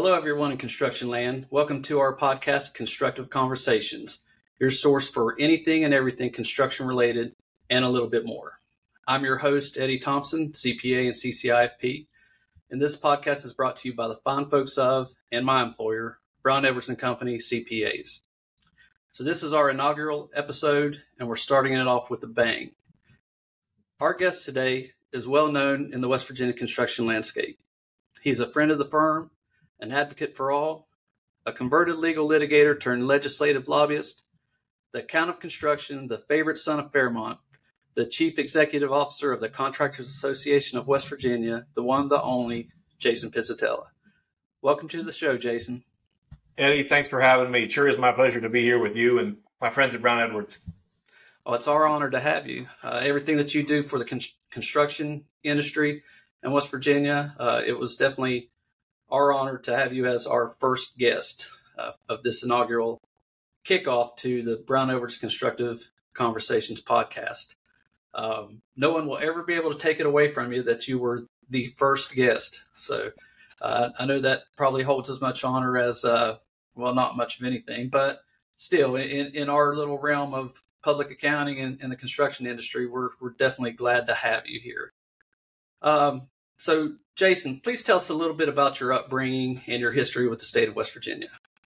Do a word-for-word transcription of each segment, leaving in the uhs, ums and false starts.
Hello, everyone in construction land. Welcome to our podcast, Constructive Conversations, your source for anything and everything construction related and a little bit more. I'm your host, Eddie Thompson, C P A and C C I F P, and this podcast is brought to you by the fine folks of and my employer, Brown Edwards and Company, C P As. So this is our inaugural episode, and we're starting it off with a bang. Our guest today is well known in the West Virginia construction landscape. He's a friend of the firm, an advocate for all, a converted legal litigator turned legislative lobbyist, the Count of Construction, the favorite son of Fairmont, the Chief Executive Officer of the Contractors Association of West Virginia, the one, the only, Jason Pizzatella. Welcome to the show, Jason. Eddie, thanks for having me. It sure is my pleasure to be here with you and my friends at Brown Edwards. Oh, it's our honor to have you. Uh, everything that you do for the con- construction industry in West Virginia, uh, it was definitely our honor to have you as our first guest uh, of this inaugural kickoff to the Brown Edwards Constructive Conversations podcast. Um, no one will ever be able to take it away from you that you were the first guest. So uh, I know that probably holds as much honor as, uh, well, not much of anything, but still in, in our little realm of public accounting and, and the construction industry, we're, we're definitely glad to have you here. Um, So, Jason, please tell us a little bit about your upbringing and your history with the state of West Virginia.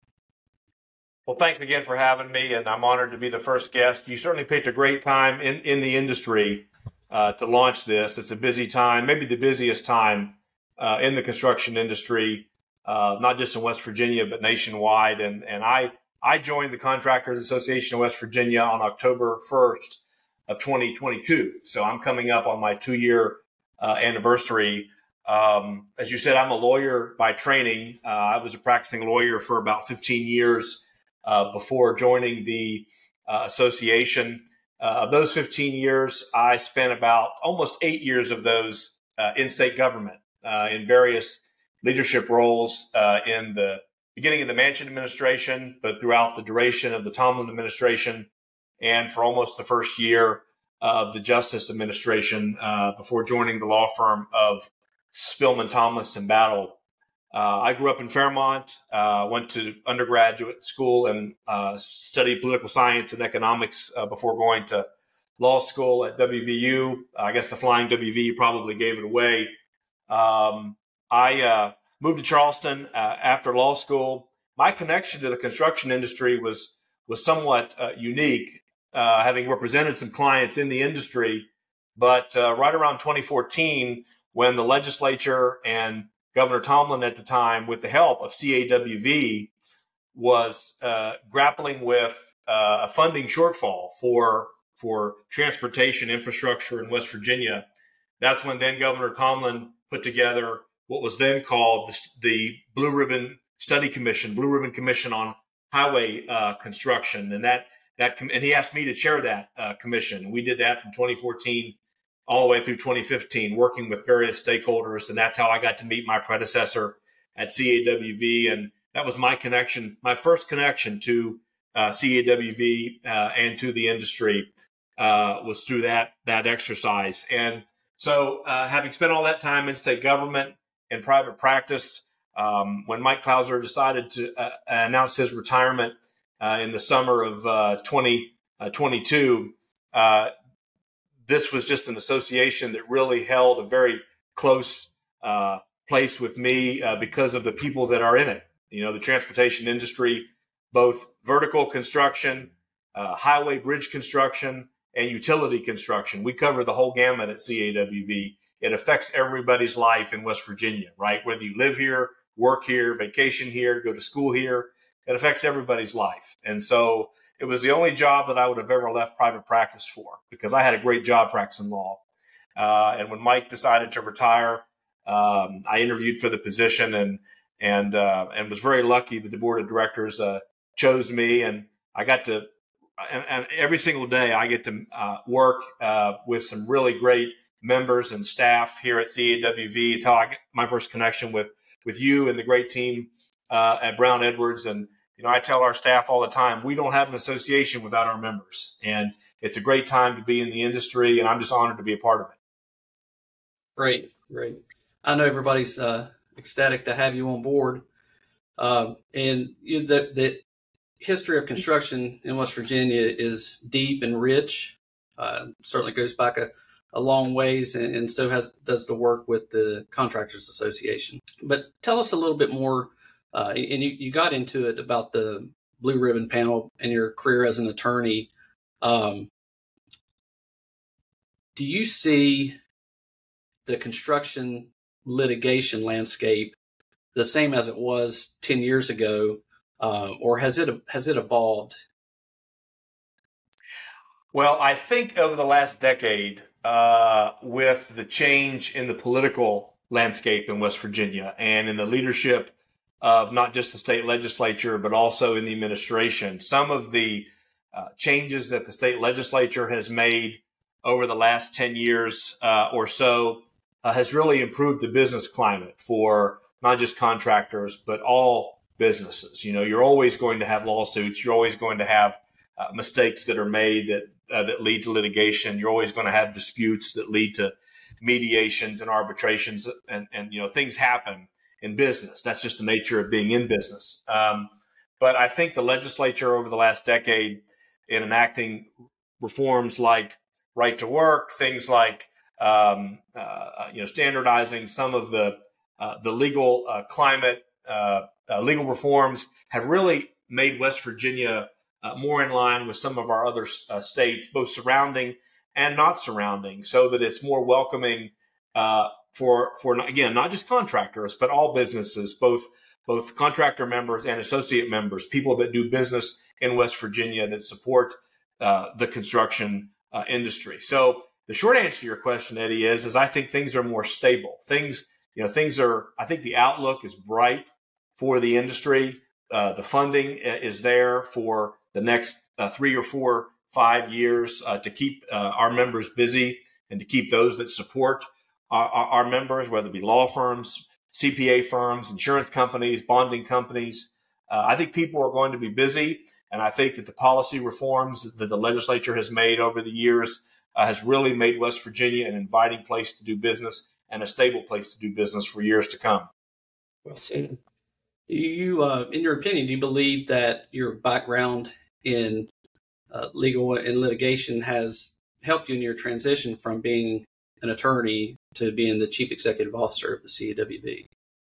Well, thanks again for having me, and I'm honored to be the first guest. You certainly picked a great time in, in the industry uh, to launch this. It's a busy time, maybe the busiest time uh, in the construction industry, uh, not just in West Virginia, but nationwide. And, and I, I joined the Contractors Association of West Virginia on October first of twenty twenty-two. So I'm coming up on my two-year Uh, anniversary. Um, as you said, I'm a lawyer by training. Uh, I was a practicing lawyer for about fifteen years uh, before joining the uh, association. Uh, of those fifteen years, I spent about almost eight years of those uh, in state government uh, in various leadership roles uh, in the beginning of the Manchin administration, but throughout the duration of the Tomlin administration, and for almost the first year of the Justice Administration uh, before joining the law firm of Spillman, Thomas, and Battle. Uh, I grew up in Fairmont, uh, went to undergraduate school and uh, studied political science and economics uh, before going to law school at W V U. I guess the flying W V U probably gave it away. Um, I uh, moved to Charleston uh, after law school. My connection to the construction industry was, was somewhat uh, unique. Uh, having represented some clients in the industry, but uh, right around twenty fourteen, when the legislature and Governor Tomlin at the time, with the help of C A W V, was uh, grappling with uh, a funding shortfall for for transportation infrastructure in West Virginia, that's when then Governor Tomlin put together what was then called the, the Blue Ribbon Study Commission, Blue Ribbon Commission on Highway uh, Construction, and that That and he asked me to chair that uh, commission. We did that from twenty fourteen all the way through twenty fifteen, working with various stakeholders. And that's how I got to meet my predecessor at C A W V. And that was my connection, my first connection to uh, C A W V uh, and to the industry uh, was through that, that exercise. And so uh, having spent all that time in state government and private practice, um, when Mike Clauser decided to uh, announce his retirement Uh, in the summer of uh, twenty twenty-two, uh, this was just an association that really held a very close uh, place with me uh, because of the people that are in it. You know, the transportation industry, both vertical construction, uh, highway bridge construction, and utility construction. We cover the whole gamut at C A W V. It affects everybody's life in West Virginia, right? Whether you live here, work here, vacation here, go to school here, it affects everybody's life. And so it was the only job that I would have ever left private practice for because I had a great job practicing law. Uh, and when Mike decided to retire, um, I interviewed for the position and and uh, and was very lucky that the board of directors uh, chose me. And I got to, and, and every single day I get to uh, work uh, with some really great members and staff here at C A W V. It's how I get my first connection with with you and the great team uh, at Brown Edwards. And you know, I tell our staff all the time, we don't have an association without our members. And it's a great time to be in the industry, and I'm just honored to be a part of it. Great, great. I know everybody's uh, ecstatic to have you on board. Um, and you know, the, the history of construction in West Virginia is deep and rich. Uh, certainly goes back a, a long ways, and, and so has does the work with the Contractors Association. But tell us a little bit more, uh, and you, you got into it about the Blue Ribbon Panel and your career as an attorney. Um, do you see the construction litigation landscape the same as it was ten years ago, uh, or has it has it evolved? Well, I think over the last decade, uh, with the change in the political landscape in West Virginia and in the leadership of not just the state legislature, but also in the administration, some of the uh, changes that the state legislature has made over the last ten years uh, or so uh, has really improved the business climate for not just contractors, but all businesses. You know, you're always going to have lawsuits. You're always going to have uh, mistakes that are made that uh, that lead to litigation. You're always going to have disputes that lead to mediations and arbitrations, and, and you know, things happen in business. That's just the nature of being in business. Um, but I think the legislature over the last decade in enacting reforms like right to work, things like um, uh, you know, standardizing some of the uh, the legal uh, climate, uh, uh, legal reforms have really made West Virginia uh, more in line with some of our other uh, states, both surrounding and not surrounding, so that it's more welcoming uh, for for again not just contractors, but all businesses, both both contractor members and associate members, people that do business in West Virginia that support uh, the construction uh, industry. So the short answer to your question, Eddie, is is I think things are more stable. Things you know things are. I think the outlook is bright for the industry. Uh, the funding is there for the next uh, three or four, five years uh, to keep uh, our members busy and to keep those that support our, our members, whether it be law firms, C P A firms, insurance companies, bonding companies. Uh, I think people are going to be busy, and I think that the policy reforms that the legislature has made over the years uh, has really made West Virginia an inviting place to do business and a stable place to do business for years to come. Well said. Do you, uh, in your opinion, do you believe that your background in uh, legal and litigation has helped you in your transition from being an attorney to being the chief executive officer of the C A W B?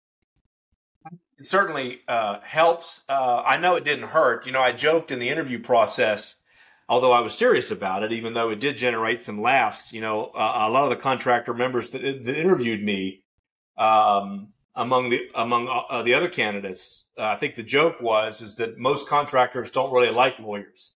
It certainly uh, helps. Uh, I know it didn't hurt. You know, I joked in the interview process, although I was serious about it, even though it did generate some laughs. You know, uh, a lot of the contractor members that, that interviewed me, um, among the among uh, the other candidates, uh, I think the joke was is that most contractors don't really like lawyers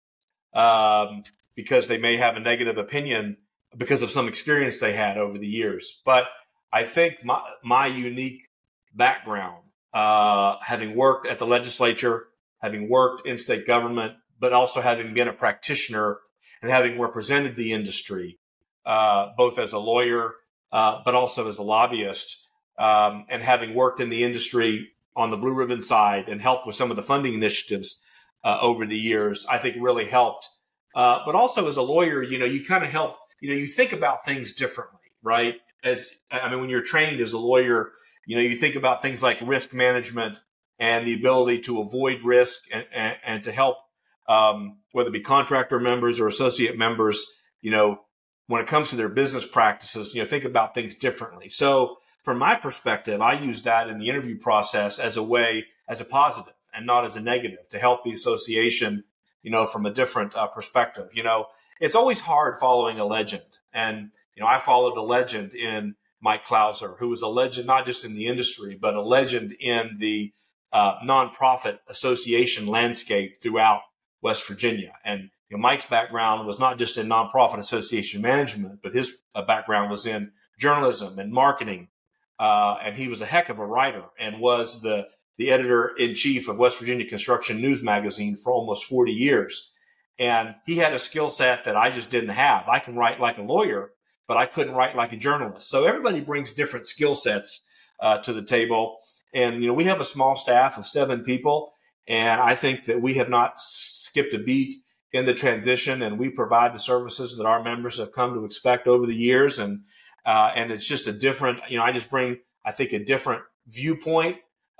um, because they may have a negative opinion because of some experience they had over the years. But I think my my unique background, uh, having worked at the legislature, having worked in state government, but also having been a practitioner and having represented the industry, uh, both as a lawyer, uh, but also as a lobbyist, um, and having worked in the industry on the Blue Ribbon side and helped with some of the funding initiatives uh, over the years, I think really helped. Uh, but also as a lawyer, you know, you kind of help, you know, you think about things differently, right? As, I mean, when you're trained as a lawyer, you know, you think about things like risk management and the ability to avoid risk and, and, and to help, um, whether it be contractor members or associate members, you know, when it comes to their business practices, you know, think about things differently. So from my perspective, I use that in the interview process as a way, as a positive and not as a negative, to help the association, you know, from a different uh, perspective. You know, it's always hard following a legend. And, you know, I followed a legend in Mike Clauser, who was a legend not just in the industry, but a legend in the uh, nonprofit association landscape throughout West Virginia. And you know, Mike's background was not just in nonprofit association management, but his uh, background was in journalism and marketing. Uh, and he was a heck of a writer and was the, the editor-in-chief of West Virginia Construction News Magazine for almost forty years. And he had a skill set that I just didn't have. I can write like a lawyer, but I couldn't write like a journalist. So everybody brings different skill sets uh, to the table. And, you know, we have a small staff of seven people, and I think that we have not skipped a beat in the transition, and we provide the services that our members have come to expect over the years. And uh, and it's just a different, you know, I just bring, I think, a different viewpoint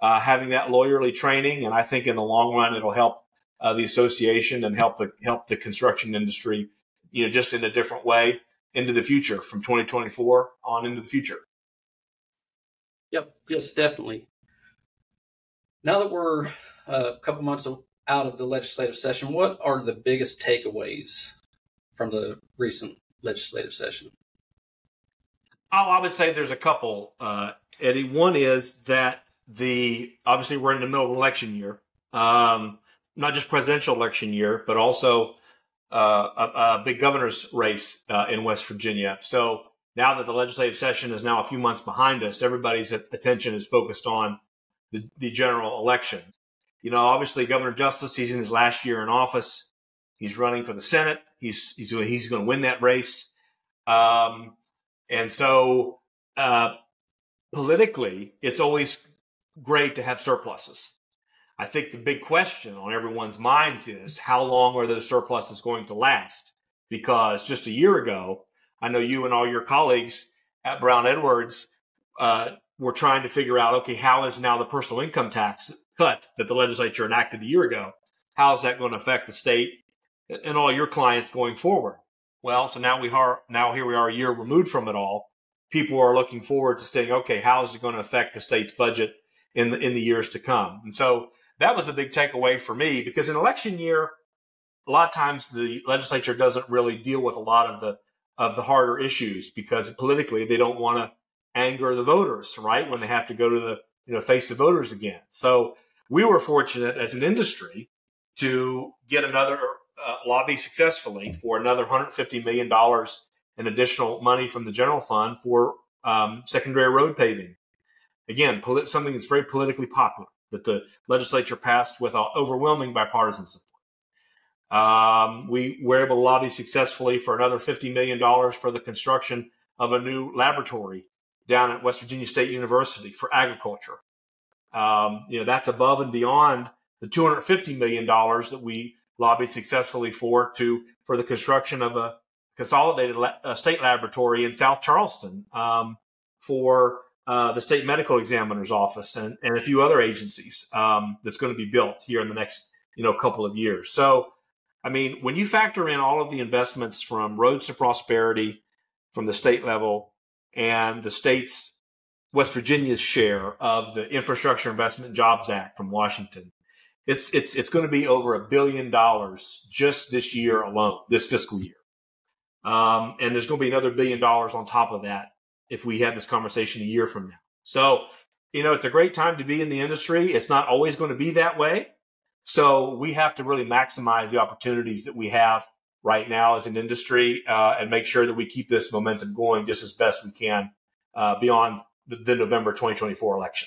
uh, having that lawyerly training. And I think in the long run, it'll help uh, the association and help the help the construction industry, you know, just in a different way into the future from twenty twenty-four on into the future. Yep. Yes, definitely. Now that we're uh, a couple months out of the legislative session, what are the biggest takeaways from the recent legislative session? Oh, I would say there's a couple, uh, Eddie. One is that the obviously we're in the middle of an election year, um, not just presidential election year, but also uh, a, a big governor's race uh, in West Virginia. So now that the legislative session is now a few months behind us, everybody's attention is focused on the, the general election. You know, obviously Governor Justice, he's in his last year in office. He's running for the Senate. He's he's he's going to win that race. Um, And so uh, politically, it's always great to have surpluses. I think the big question on everyone's minds is how long are those surpluses going to last? Because just a year ago, I know you and all your colleagues at Brown Edwards uh, were trying to figure out, okay, how is now the personal income tax cut that the legislature enacted a year ago? How is that going to affect the state and all your clients going forward? Well, so now we are now here we are a year removed from it all. People are looking forward to saying, okay, how is it going to affect the state's budget in the in the years to come? And so that was the big takeaway for me, because in election year, a lot of times the legislature doesn't really deal with a lot of the of the harder issues because politically they don't want to anger the voters, right? When they have to go to the you know face the voters again. So we were fortunate as an industry to get another. Uh, lobby successfully for another one hundred fifty million dollars in additional money from the general fund for um, secondary road paving. Again, polit- something that's very politically popular that the legislature passed with overwhelming bipartisan support. Um, we were able to lobby successfully for another fifty million dollars for the construction of a new laboratory down at West Virginia State University for agriculture. Um, you know, that's above and beyond the two hundred fifty million dollars that we lobbied successfully for to for the construction of a consolidated la- a state laboratory in South Charleston um, for uh, the state medical examiner's office and, and a few other agencies um, that's going to be built here in the next you know couple of years. So, I mean, when you factor in all of the investments from Roads to Prosperity from the state level and the state's West Virginia's share of the Infrastructure Investment and Jobs Act from Washington, It's it's it's going to be over a billion dollars just this year alone, this fiscal year. Um, and there's going to be another billion dollars on top of that if we have this conversation a year from now. So, you know, it's a great time to be in the industry. It's not always going to be that way. So we have to really maximize the opportunities that we have right now as an industry uh, and make sure that we keep this momentum going just as best we can uh, beyond the, the November twenty twenty-four election.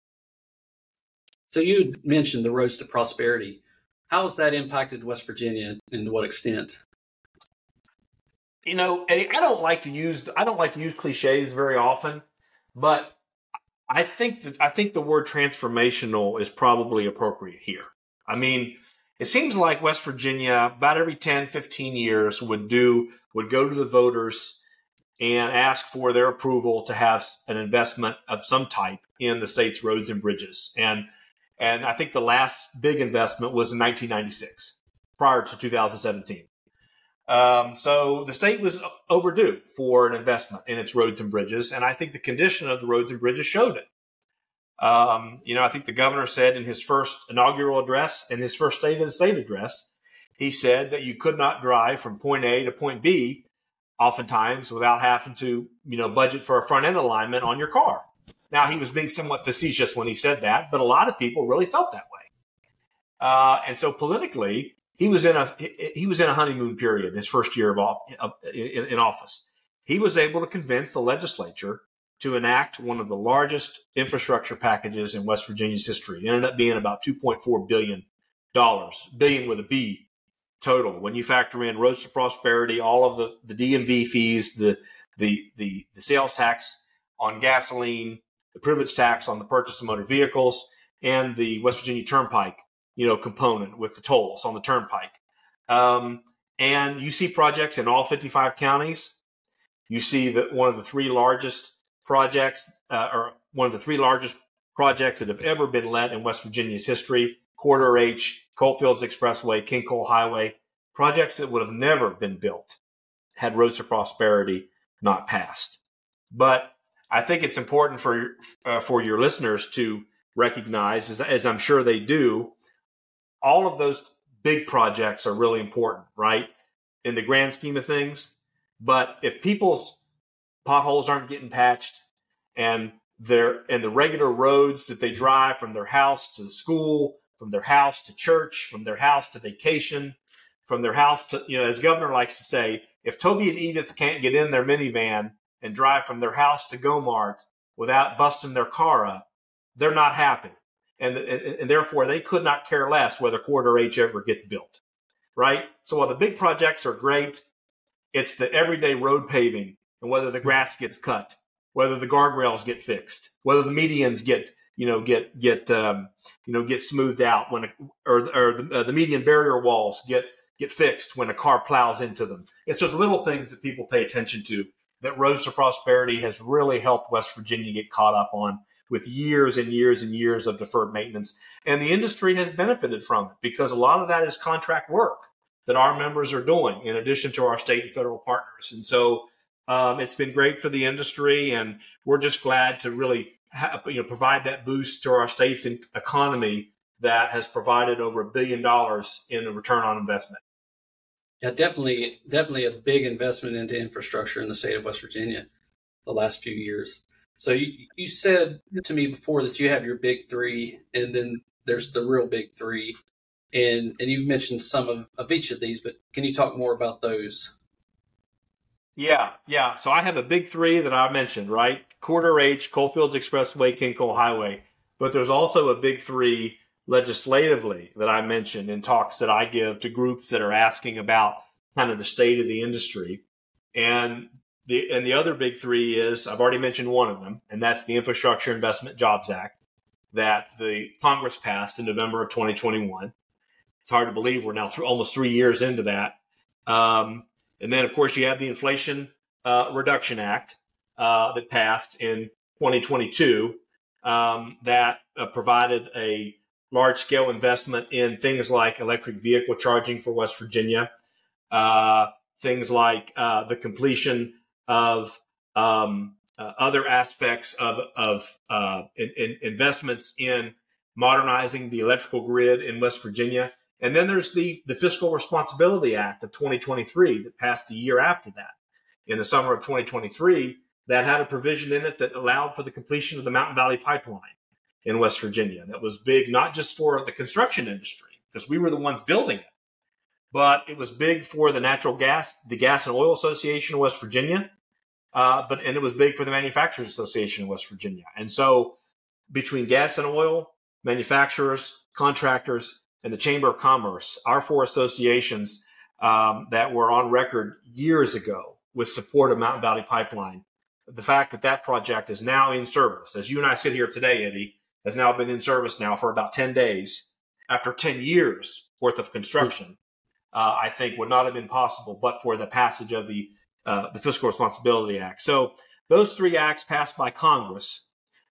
So you mentioned the Roads to Prosperity. How has that impacted West Virginia and to what extent? You know, Eddie, I don't like to use I don't like to use cliches very often, but I think that I think the word transformational is probably appropriate here. I mean, it seems like West Virginia about every ten, fifteen years would do would go to the voters and ask for their approval to have an investment of some type in the state's roads and bridges. And And I think the last big investment was in nineteen ninety-six, prior to two thousand seventeen. Um, so the state was overdue for an investment in its roads and bridges, and I think the condition of the roads and bridges showed it. Um, you know, I think the governor said in his first inaugural address, in his first State of the State address, he said that you could not drive from point A to point B, oftentimes without having to, you know, budget for a front end alignment on your car. Now, he was being somewhat facetious when he said that, but a lot of people really felt that way. Uh, and so politically, he was in a he was in a honeymoon period in his first year of, of in, in office. He was able to convince the legislature to enact one of the largest infrastructure packages in West Virginia's history. It ended up being about two point four billion dollars, billion with a B total. When you factor in Roads to Prosperity, all of the, the D M V fees, the, the, the, the sales tax on gasoline, the privilege tax on the purchase of motor vehicles, and the West Virginia Turnpike, you know, component with the tolls on the Turnpike. Um, and you see projects in all fifty-five counties. You see that one of the three largest projects, uh, or one of the three largest projects that have ever been let in West Virginia's history. Corridor H, Coalfields Expressway, King Coal Highway, projects that would have never been built had Roads to Prosperity not passed. But I think it's important for uh, for your listeners to recognize, as, as I'm sure they do, all of those big projects are really important, right, in the grand scheme of things. But if people's potholes aren't getting patched and their and the regular roads that they drive from their house to the school, from their house to church, from their house to vacation, from their house to, you know, as Governor likes to say, if Toby and Edith can't get in their minivan and drive from their house to Go-Mart without busting their car up, they're not happy. And, and, and therefore, they could not care less whether Corridor H ever gets built, right? So while the big projects are great, it's the everyday road paving and whether the grass gets cut, whether the guardrails get fixed, whether the medians get, you know, get get um, you know get smoothed out when, a, or or the, uh, the median barrier walls get get fixed when a car plows into them. It's those little things that people pay attention to that Roads to Prosperity has really helped West Virginia get caught up on, with years and years and years of deferred maintenance. And the industry has benefited from it because a lot of that is contract work that our members are doing in addition to our state and federal partners. And so um, it's been great for the industry, and we're just glad to really ha- you know, provide that boost to our state's economy that has provided over a billion dollars in a return on investment. Yeah, definitely, definitely a big investment into infrastructure in the state of West Virginia the last few years. So you, you said to me before that you have your big three, and then there's the real big three. And and you've mentioned some of, of each of these, but can you talk more about those? Yeah, yeah. So I have a big three that I mentioned, right? Corridor H, Coalfields Expressway, King Coal Highway. But there's also a big three legislatively that I mentioned in talks that I give to groups that are asking about kind of the state of the industry. And the and the other big three is, I've already mentioned one of them, and that's the Infrastructure Investment Jobs Act that the Congress passed in November of twenty twenty-one. It's hard to believe we're now th- almost three years into that. Um, and then, of course, you have the Inflation uh, Reduction Act uh, that passed in twenty twenty-two um, that uh, provided a large-scale investment in things like electric vehicle charging for West Virginia, uh, things like uh, the completion of um, uh, other aspects of, of uh, in, in investments in modernizing the electrical grid in West Virginia. And then there's the, the Fiscal Responsibility Act of twenty twenty-three that passed a year after that. In the summer of twenty twenty-three, that had a provision in it that allowed for the completion of the Mountain Valley Pipeline in West Virginia. That was big, not just for the construction industry, because we were the ones building it, but it was big for the natural gas, the Gas and Oil Association of West Virginia, uh, but and it was big for the Manufacturers Association of West Virginia. And so between gas and oil, manufacturers, contractors, and the Chamber of Commerce, our four associations um, that were on record years ago with support of Mountain Valley Pipeline, the fact that that project is now in service, as you and I sit here today, Eddie, has now been in service now for about ten days after ten years worth of construction, uh, I think would not have been possible but for the passage of the uh, the Fiscal Responsibility Act. So those three acts passed by Congress,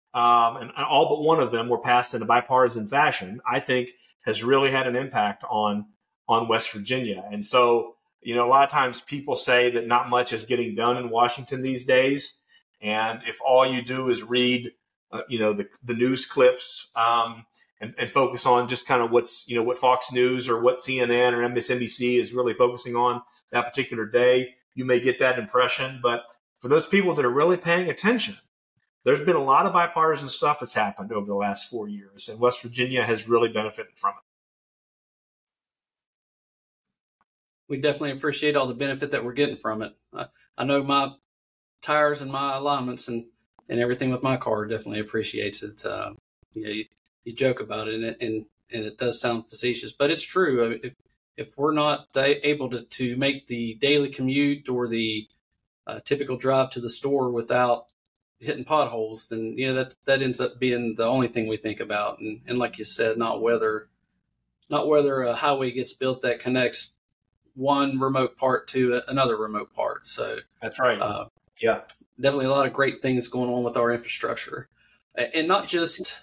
um, and all but one of them were passed in a bipartisan fashion, I think has really had an impact on on West Virginia. And so, you know, a lot of times people say that not much is getting done in Washington these days. And if all you do is read, uh, you know, the, the news clips um, and, and focus on just kind of what's, you know, what Fox News or what C N N or M S N B C is really focusing on that particular day, you may get that impression. But for those people that are really paying attention, there's been a lot of bipartisan stuff that's happened over the last four years, and West Virginia has really benefited from it. We definitely appreciate all the benefit that we're getting from it. I, I know my tires and my alignments and, and everything with my car definitely appreciates it. Uh, you know, you, you joke about it, and, it and and it does sound facetious, but it's true. If if we're not able to, to make the daily commute or the uh, typical drive to the store without hitting potholes, then, you know, that, that ends up being the only thing we think about. And, and like you said, not whether, not whether a highway gets built that connects one remote part to another remote part. So that's right. Uh, yeah, definitely a lot of great things going on with our infrastructure, and not just,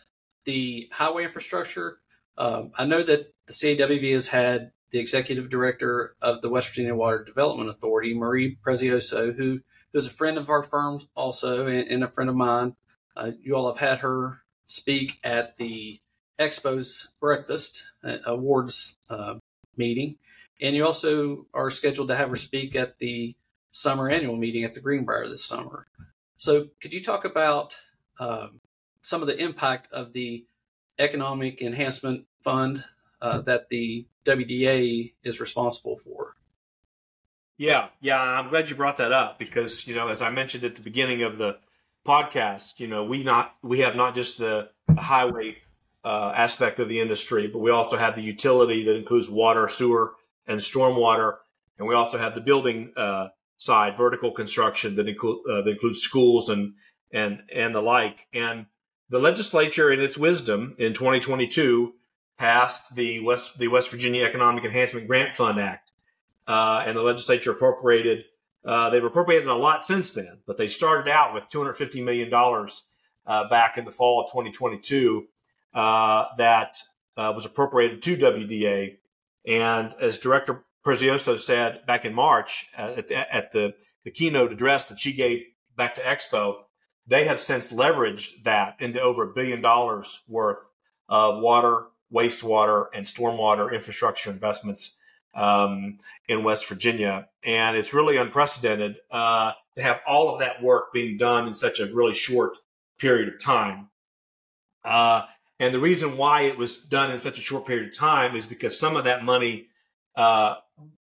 the highway infrastructure, um, I know that the C A W V has had the executive director of the West Virginia Water Development Authority, Marie Prezioso, who who's a friend of our firm's also and, and a friend of mine. Uh, you all have had her speak at the Expo's breakfast uh, awards uh, meeting, and you also are scheduled to have her speak at the summer annual meeting at the Greenbrier this summer. So could you talk about um, some of the impact of the Economic Enhancement Fund uh, that the W D A is responsible for? Yeah, yeah, I'm glad you brought that up because, you know, as I mentioned at the beginning of the podcast, you know, we not we have not just the, the highway uh, aspect of the industry, but we also have the utility that includes water, sewer, and stormwater, and we also have the building uh, side, vertical construction that include uh, that includes schools and and and the like. And the legislature, in its wisdom, in twenty twenty-two, passed the West the West Virginia Economic Enhancement Grant Fund Act, uh, and the legislature appropriated. Uh, they've appropriated a lot since then, but they started out with two hundred fifty million dollars uh, back in the fall of twenty twenty-two uh, that uh, was appropriated to W D A. And as Director Prezioso said back in March uh, at, the, at the, the keynote address that she gave back to Expo, they have since leveraged that into over a billion dollars worth of water, wastewater, and stormwater infrastructure investments um, in West Virginia. And it's really unprecedented uh, to have all of that work being done in such a really short period of time. Uh, and the reason why it was done in such a short period of time is because some of that money uh,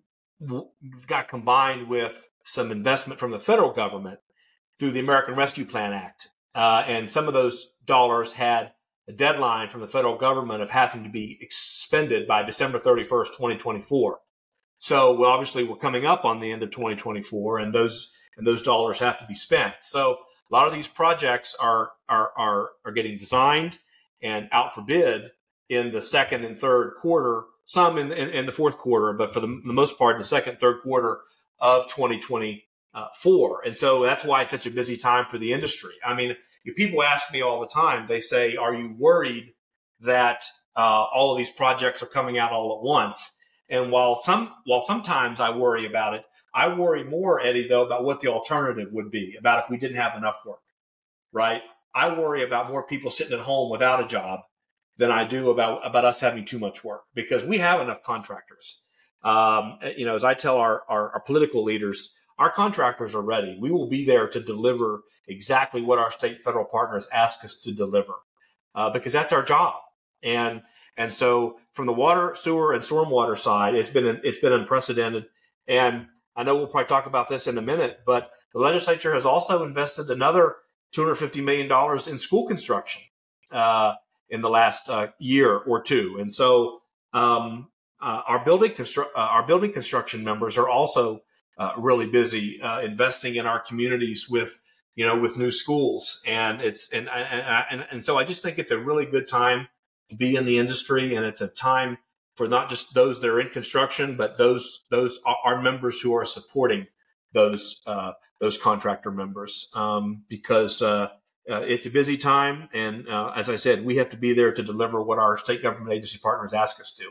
got combined with some investment from the federal government through the American Rescue Plan Act. Uh, and some of those dollars had a deadline from the federal government of having to be expended by December thirty-first, twenty twenty-four. So well, obviously we're coming up on the end of twenty twenty-four, and those and those dollars have to be spent. So a lot of these projects are are are, are getting designed and out for bid in the second and third quarter, some in, in, in the fourth quarter, but for the, the most part, the second, third quarter of twenty twenty-four. And so that's why it's such a busy time for the industry. I mean, people ask me all the time, they say, are you worried that uh, all of these projects are coming out all at once? And while some, while sometimes I worry about it, I worry more, Eddie, though, about what the alternative would be, about if we didn't have enough work, right? I worry about more people sitting at home without a job than I do about, about us having too much work, because we have enough contractors. Um, you know, as I tell our, our, our political leaders, our contractors are ready. We will be there to deliver exactly what our state and federal partners ask us to deliver, uh, because that's our job. And and so from the water, sewer, and stormwater side, it's been it's been unprecedented. And I know we'll probably talk about this in a minute, but the legislature has also invested another two hundred fifty million dollars in school construction uh, in the last uh, year or two. And so um, uh, our building constru- uh, our building construction members are also uh, really busy uh, investing in our communities with you know with new schools. And it's and and, and and so I just think it's a really good time to be in the industry, and it's a time for not just those that are in construction, but those those are members who are supporting those uh, those contractor members, um, because uh, uh, it's a busy time, and uh, as I said, we have to be there to deliver what our state government agency partners ask us to.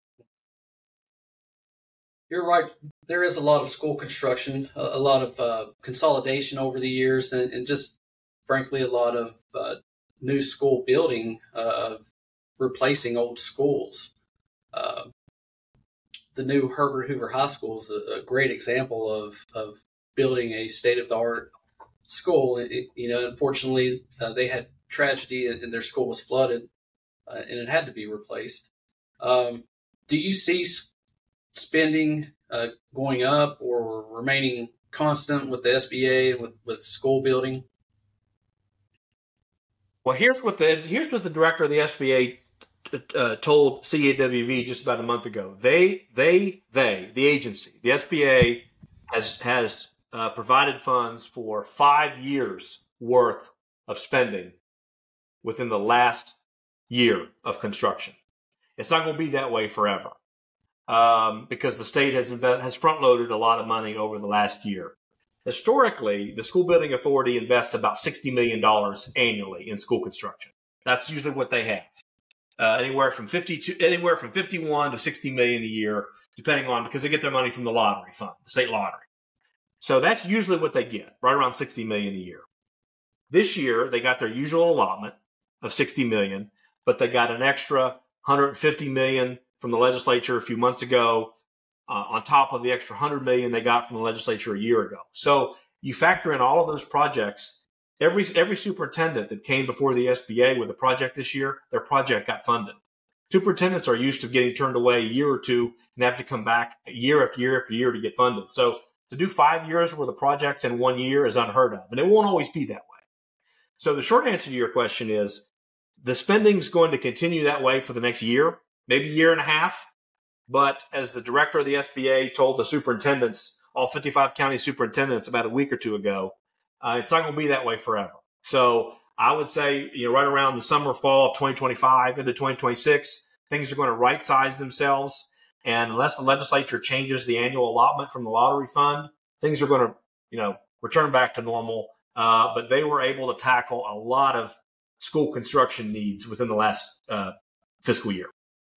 You're right. There is a lot of school construction, a, a lot of uh, consolidation over the years, and, and just frankly, a lot of uh, new school building uh, of replacing old schools. Uh, the new Herbert Hoover High School is a, a great example of, of building a state-of-the-art school. It, it, you know, unfortunately, uh, they had tragedy and, and their school was flooded, uh, and it had to be replaced. Um, do you see s- spending uh, going up or remaining constant with the S B A and with, with school building? Well, here's what the here's what the director of the S B A Uh, told C A W V just about a month ago. They, they, they, the agency, the S B A has has uh, provided funds for five years worth of spending within the last year of construction. It's not going to be that way forever, um, because the state has invest, has front loaded a lot of money over the last year. Historically, the School Building Authority invests about sixty million dollars annually in school construction. That's usually what they have. Uh, anywhere from fifty-two, anywhere from fifty-one to sixty million a year, depending on, because they get their money from the lottery fund, the state lottery. So that's usually what they get, right around sixty million a year. This year, they got their usual allotment of sixty million, but they got an extra one hundred fifty million from the legislature a few months ago, uh, on top of the extra one hundred million they got from the legislature a year ago. So you factor in all of those projects. Every every superintendent that came before the S B A with a project this year, their project got funded. Superintendents are used to getting turned away a year or two and have to come back year after year after year to get funded. So to do five years worth of projects in one year is unheard of, and it won't always be that way. So the short answer to your question is the spending is going to continue that way for the next year, maybe year and a half. But as the director of the S B A told the superintendents, all fifty-five county superintendents about a week or two ago, Uh, it's not going to be that way forever. So I would say, you know, right around the summer, fall of twenty twenty-five into twenty twenty-six, things are going to right size themselves. And unless the legislature changes the annual allotment from the lottery fund, things are going to, you know, return back to normal. Uh, but they were able to tackle a lot of school construction needs within the last uh, fiscal year.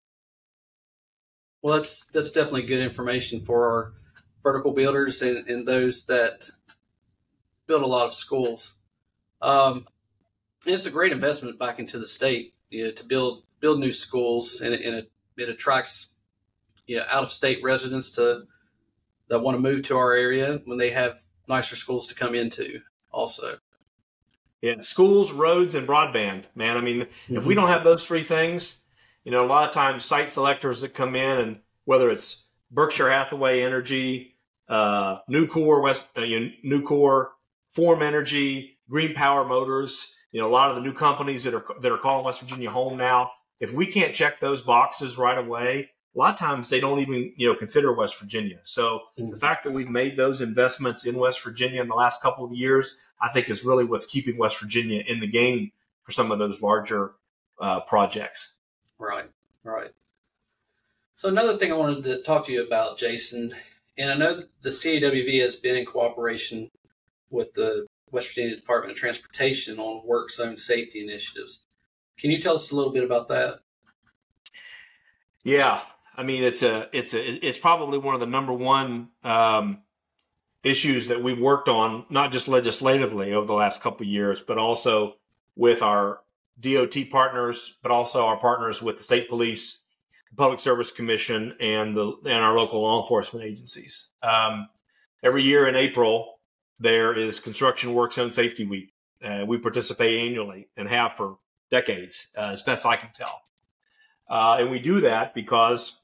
Well, that's that's definitely good information for our vertical builders and, and those that build a lot of schools. Um, and it's a great investment back into the state, you know, to build build new schools, and, and it, it attracts, you know, out of state residents to that want to move to our area when they have nicer schools to come into. Also, yeah, schools, roads, and broadband. Man, I mean, mm-hmm. if we don't have those three things, you know, a lot of times site selectors that come in, and whether it's Berkshire Hathaway Energy, uh, Nucor, West, uh, you know, Nucor. Form Energy, Green Power Motors, you know, a lot of the new companies that are that are calling West Virginia home now. If we can't check those boxes right away, a lot of times they don't even, you know, consider West Virginia. So mm-hmm. the fact that we've made those investments in West Virginia in the last couple of years, I think is really what's keeping West Virginia in the game for some of those larger uh, projects. Right, right. So another thing I wanted to talk to you about, Jason, and I know that the C A W V has been in cooperation with the West Virginia Department of Transportation on work zone safety initiatives. Can you tell us a little bit about that? Yeah, I mean, it's a, it's a, it's probably one of the number one um, issues that we've worked on, not just legislatively over the last couple of years, but also with our D O T partners, but also our partners with the state police, the Public Service Commission, and the and our local law enforcement agencies. Um, every year in April, there is Construction Work Zone Safety Week. Uh, we participate annually and have for decades, uh, as best I can tell. Uh, and we do that because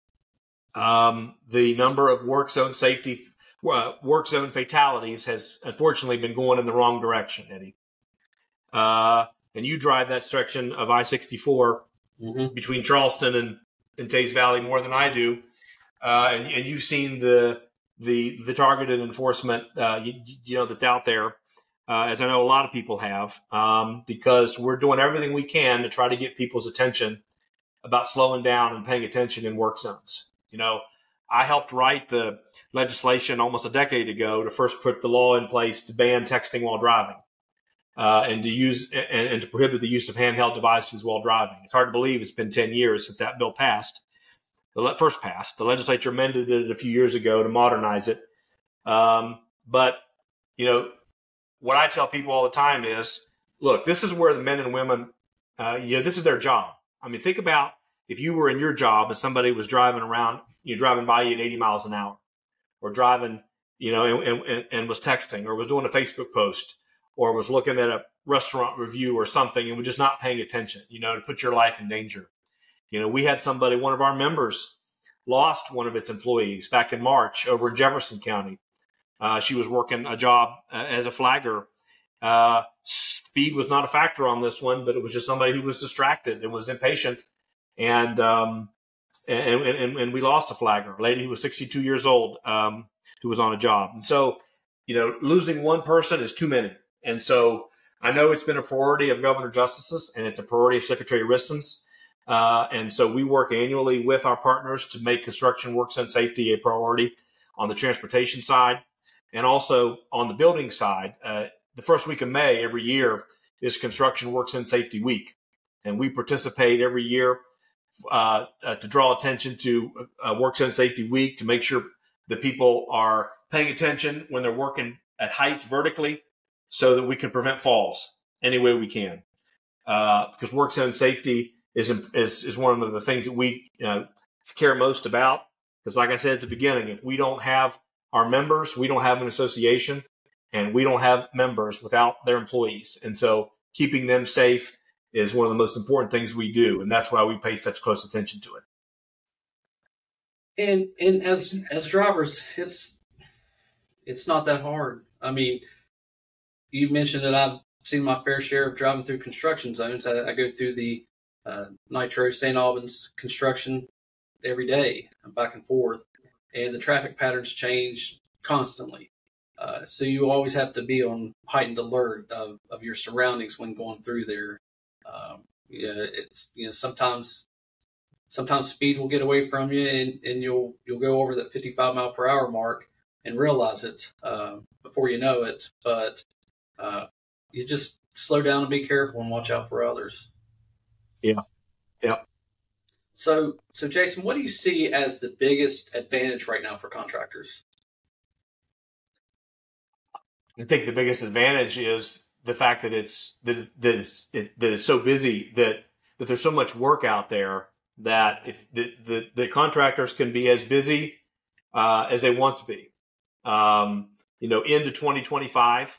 um, the number of work zone safety, uh, work zone fatalities has unfortunately been going in the wrong direction, Eddie. Uh, and you drive that section of I sixty-four mm-hmm. between Charleston and, and Teays Valley more than I do. Uh, and, and you've seen the the the targeted enforcement, uh, you, you know, that's out there, uh, as I know a lot of people have, um, because we're doing everything we can to try to get people's attention about slowing down and paying attention in work zones. You know, I helped write the legislation almost a decade ago to first put the law in place to ban texting while driving, uh, and to use and, and to prohibit the use of handheld devices while driving. It's hard to believe it's been ten years since that bill passed. The first passed. The legislature amended it a few years ago to modernize it. Um, but, you know, what I tell people all the time is, look, this is where the men and women, uh, you know, this is their job. I mean, think about if you were in your job and somebody was driving around, you know, driving by you at eighty miles an hour, or driving, you know, and, and, and was texting, or was doing a Facebook post, or was looking at a restaurant review or something and was just not paying attention, you know, to put your life in danger. You know, we had somebody, one of our members lost one of its employees back in March over in Jefferson County. Uh, she was working a job uh, as a flagger. Uh, speed was not a factor on this one, but it was just somebody who was distracted and was impatient. And, um, and, and, and we lost a flagger, a lady who was sixty-two years old, um, who was on a job. And so, you know, losing one person is too many. And so I know it's been a priority of Governor Justice's, and it's a priority of Secretary Wriston's. Uh, and so we work annually with our partners to make construction work zone safety a priority on the transportation side, and also on the building side. Uh, the first week of May every year is Construction Work Zone Safety Week. and we participate every year uh, uh, to draw attention to uh, Work Zone Safety Week, to make sure that people are paying attention when they're working at heights vertically, so that we can prevent falls any way we can. Uh, because work zone safety is, is is one of the things that we you know, care most about. Because like I said at the beginning, if we don't have our members, we don't have an association, and we don't have members without their employees. And so keeping them safe is one of the most important things we do, and that's why we pay such close attention to it. And and as as drivers, it's it's not that hard. I mean, you mentioned that I've seen my fair share of driving through construction zones. I, I go through the uh, Nitro Saint Albans construction every day, back and forth, and the traffic patterns change constantly. Uh, so you always have to be on heightened alert of, of your surroundings when going through there. Um, yeah, it's you know sometimes sometimes speed will get away from you, and, and you'll you'll go over that fifty-five mile per hour mark and realize it uh, before you know it. But uh, you just slow down and be careful and watch out for others. Yeah, yeah. So, so Jason, what do you see as the biggest advantage right now for contractors? I think the biggest advantage is the fact that it's that, that it's it, that it's so busy, that that there's so much work out there, that if the the, the contractors can be as busy uh, as they want to be, um, you know, into twenty twenty-five,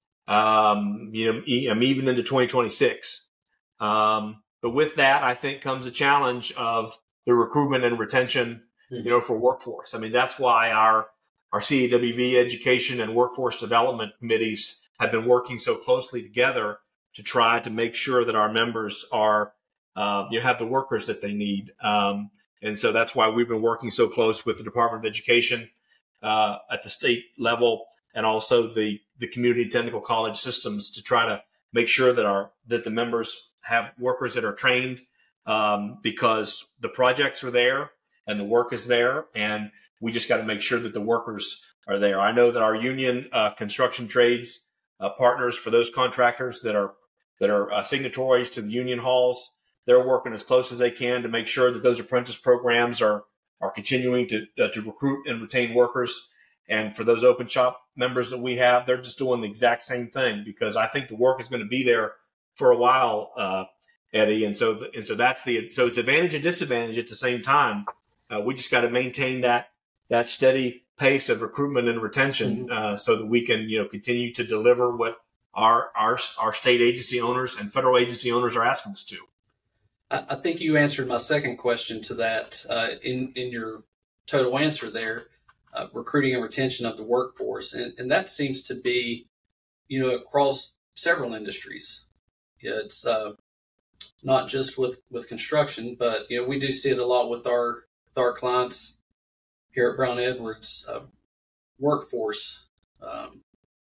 um, you know, even into twenty twenty-six. Um, but with that, I think comes a challenge of the recruitment and retention, you know, for workforce. I mean, that's why our Our C A W V education and workforce development committees have been working so closely together to try to make sure that our members are, uh, you know, have the workers that they need. Um, and so that's why we've been working so close with the Department of Education uh, at the state level, and also the, the community technical college systems, to try to make sure that our that the members have workers that are trained, um, because the projects are there and the work is there, and we just got to make sure that the workers are there. I know that our union uh, construction trades uh, partners, for those contractors that are that are uh, signatories to the union halls, they're working as close as they can to make sure that those apprentice programs are are continuing to uh, to recruit and retain workers. And for those open shop members that we have, they're just doing the exact same thing, because I think the work is going to be there for a while, uh, Eddie. And so and so that's the so it's advantage and disadvantage at the same time. Uh, we just got to maintain that. that steady pace of recruitment and retention, uh, so that we can, you know, continue to deliver what our, our, our state agency owners and federal agency owners are asking us to. I think you answered my second question to that uh, in, in your total answer there, uh, recruiting and retention of the workforce. And, and that seems to be, you know, across several industries. Yeah, it's uh, not just with, with construction, but, you know, we do see it a lot with our, with our clients here at Brown Edwards. Uh, workforce um,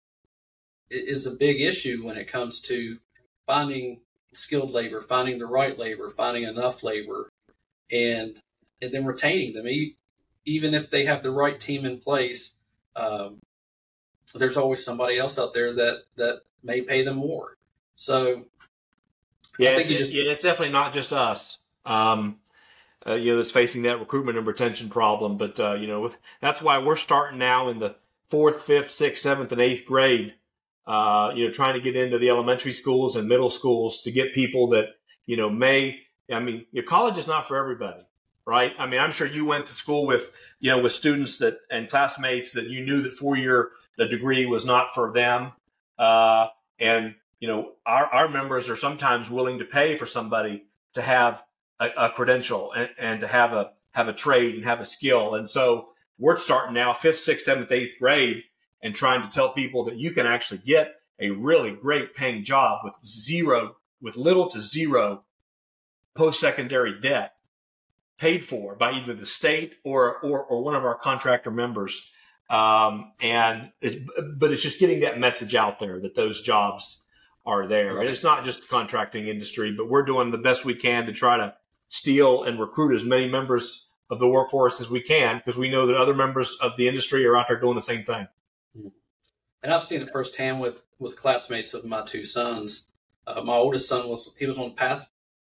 is a big issue when it comes to finding skilled labor, finding the right labor, finding enough labor, and and then retaining them. Even if they have the right team in place, um, there's always somebody else out there that, that may pay them more. So, yeah, it's, just, yeah, it's definitely not just us. Um, Uh, you know, that's facing that recruitment and retention problem. But, uh, you know, with, that's why we're starting now in the fourth, fifth, sixth, seventh, and eighth grade, uh, you know, trying to get into the elementary schools and middle schools to get people that, you know, may, I mean, your college is not for everybody, right? I mean, I'm sure you went to school with, you know, with students that and classmates that you knew that four-year the degree was not for them. Uh, and, you know, our, our members are sometimes willing to pay for somebody to have A, a credential and, and to have a have a trade and have a skill. And so we're starting now fifth, sixth, seventh, eighth grade and trying to tell people that you can actually get a really great paying job with zero, with little to zero post-secondary debt paid for by either the state or or, or one of our contractor members. Um, and it's, but it's just getting that message out there that those jobs are there. Right. And it's not just the contracting industry, but we're doing the best we can to try to steal and recruit as many members of the workforce as we can, because we know that other members of the industry are out there doing the same thing. And I've seen it firsthand with, with classmates of my two sons. Uh, my oldest son was, he was on the path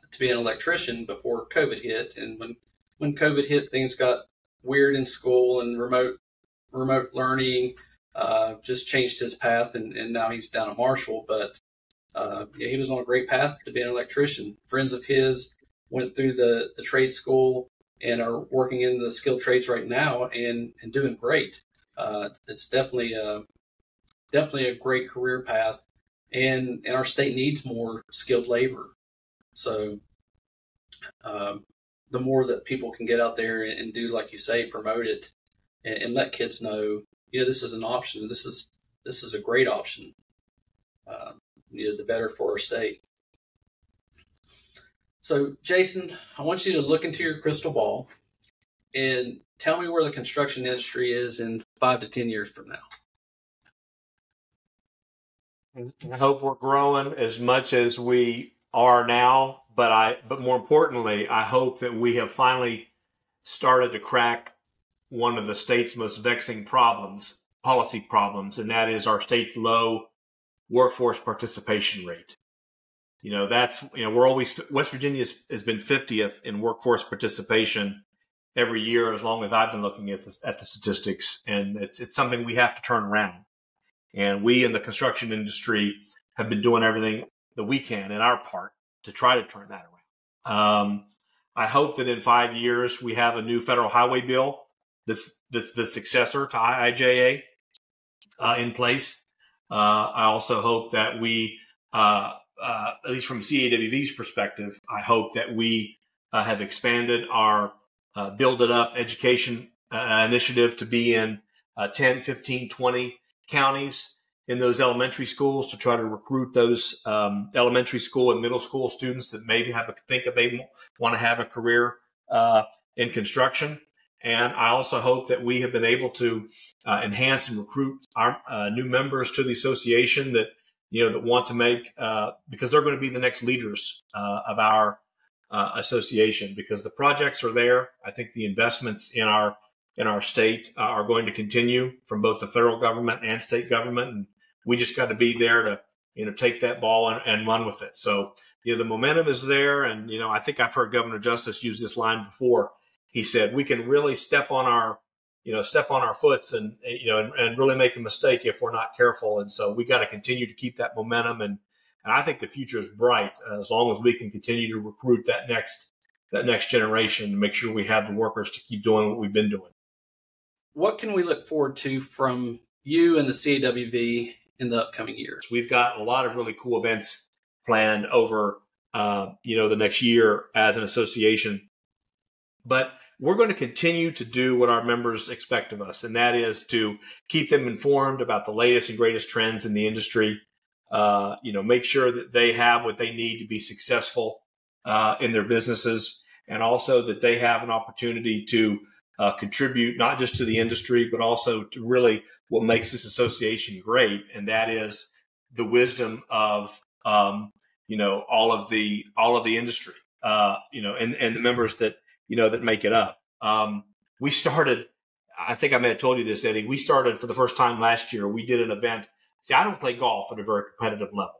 to be an electrician before COVID hit. And when, when COVID hit, things got weird in school, and remote remote learning uh, just changed his path. And, and now he's down at Marshall. But uh, yeah, he was on a great path to be an electrician. Friends of his went through the, the trade school and are working in the skilled trades right now and, and doing great. Uh, it's definitely a, definitely a great career path, and, and our state needs more skilled labor. So um, the more that people can get out there and, and do, like you say, promote it and, and let kids know, you know, this is an option. This is, this is a great option. Uh, you know, the better for our state. So, Jason, I want you to look into your crystal ball and tell me where the construction industry is in five to ten years from now. I hope we're growing as much as we are now, but I, but more importantly, I hope that we have finally started to crack one of the state's most vexing problems, policy problems, and that is our state's low workforce participation rate. You know, that's, you know, we're always, West Virginia has been fiftieth in workforce participation every year as long as I've been looking at the, at the statistics. And it's, it's something we have to turn around. And we in the construction industry have been doing everything that we can in our part to try to turn that around. Um, I hope that in five years we have a new federal highway bill, this, this, the successor to I I J A uh, in place. Uh, I also hope that we, uh, Uh, at least from C A W V's perspective, I hope that we uh, have expanded our uh, Build It Up education uh, initiative to be in uh, ten, fifteen, twenty counties in those elementary schools to try to recruit those um, elementary school and middle school students that maybe have a, think that they want to have a career uh, in construction. And I also hope that we have been able to uh, enhance and recruit our uh, new members to the association that you know, that want to make, uh, because they're going to be the next leaders uh, of our uh, association, because the projects are there. I think the investments in our in our state uh, are going to continue from both the federal government and state government, and we just got to be there to, you know, take that ball and, and run with it. So, you know, the momentum is there, and you know, I think I've heard Governor Justice use this line before. He said we can really step on our you know, step on our foots and, you know, and, and really make a mistake if we're not careful. And so we got to continue to keep that momentum. And, and I think the future is bright uh, as long as we can continue to recruit that next, that next generation to make sure we have the workers to keep doing what we've been doing. What can we look forward to from you and the C A W V in the upcoming years? We've got a lot of really cool events planned over, uh, you know, the next year as an association, but we're going to continue to do what our members expect of us, and that is to keep them informed about the latest and greatest trends in the industry. Uh, you know, make sure that they have what they need to be successful uh, in their businesses, and also that they have an opportunity to uh, contribute not just to the industry, but also to really what makes this association great, and that is the wisdom of um, you know all of the all of the industry, uh, you know, and and the members that. you know, that make it up. Um, we started, I think I may have told you this, Eddie, we started for the first time last year. We did an event. See, I don't play golf at a very competitive level.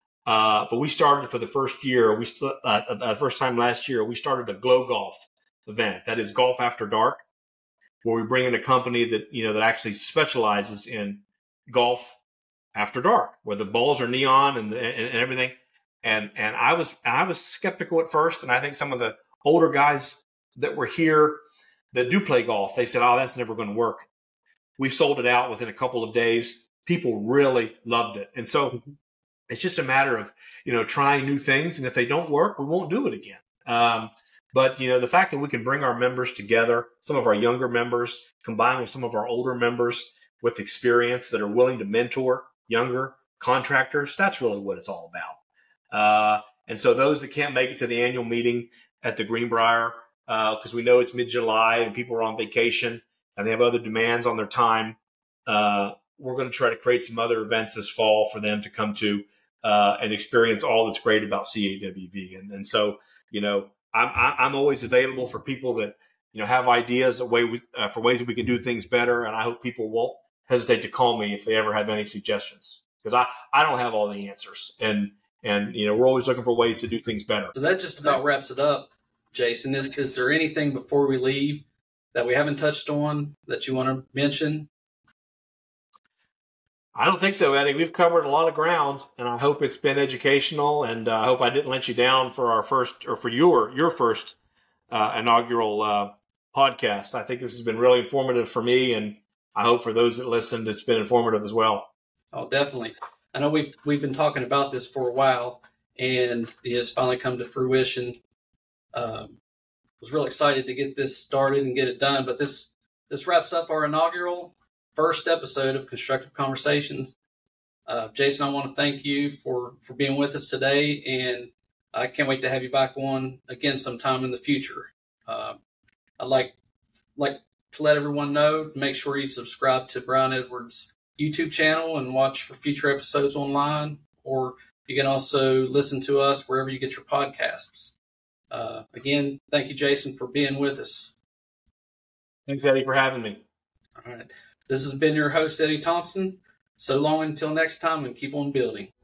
Uh, but we started for the first year, we uh, the first time last year, we started a Glow Golf event. That is golf after dark, where we bring in a company that, you know, that actually specializes in golf after dark, where the balls are neon and, and, and everything. And, and I was, I was skeptical at first. And I think some of the older guys that were here that do play golf, they said, oh, that's never going to work. We sold it out within a couple of days. People really loved it. And so mm-hmm. it's just a matter of, you know, trying new things. And if they don't work, we won't do it again. Um, but, you know, the fact that we can bring our members together, some of our younger members, combined with some of our older members with experience that are willing to mentor younger contractors, that's really what it's all about. Uh, and so those that can't make it to the annual meeting at the Greenbrier, because uh, we know it's mid-July and people are on vacation and they have other demands on their time. Uh, we're going to try to create some other events this fall for them to come to uh, and experience all that's great about C A W V. And, and so, you know, I'm, I'm always available for people that, you know, have ideas of way we, uh, for ways that we can do things better. And I hope people won't hesitate to call me if they ever have any suggestions, because I, I don't have all the answers. And, And, you know, we're always looking for ways to do things better. So that just about wraps it up, Jason. Is, is there anything before we leave that we haven't touched on that you want to mention? I don't think so, Eddie. We've covered a lot of ground, and I hope it's been educational, and uh, I hope I didn't let you down for our first, or for your your first uh, inaugural uh, podcast. I think this has been really informative for me, and I hope for those that listened, it's been informative as well. Oh, definitely. I know we've we've been talking about this for a while, and it has finally come to fruition. Um, was really excited to get this started and get it done, but this this wraps up our inaugural first episode of Constructive Conversations. Uh, Jason, I want to thank you for, for being with us today, and I can't wait to have you back on again sometime in the future. Uh, I'd like like to let everyone know, make sure you subscribe to Brown Edwards' YouTube channel and watch for future episodes online, or you can also listen to us wherever you get your podcasts. Uh, again, thank you, Jason, for being with us. Thanks, Eddie, for having me. All right. This has been your host, Eddie Thompson. So long until next time, and keep on building.